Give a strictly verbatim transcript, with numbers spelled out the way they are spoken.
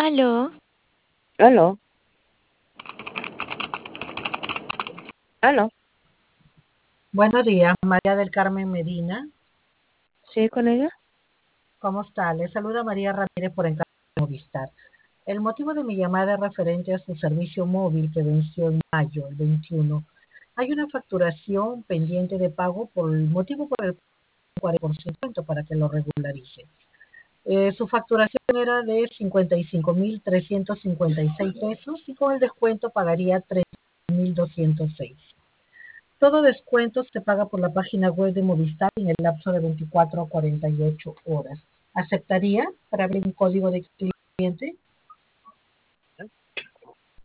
Aló, Aló, aló, Buenos días, María del Carmen Medina. ¿sí con ella? ¿Cómo está? Le saluda María Ramírez por encargo de Movistar. El motivo de mi llamada es referente a su servicio móvil que venció en mayo, el veintiuno. Hay una facturación pendiente de pago por el motivo por el cuarenta por ciento para que lo regularice. Eh, su facturación era de cincuenta y cinco mil trescientos cincuenta y seis pesos y con el descuento pagaría treinta mil doscientos seis. Todo descuento se paga por la página web de Movistar en el lapso de veinticuatro a cuarenta y ocho horas. ¿Aceptaría para abrir un código de cliente?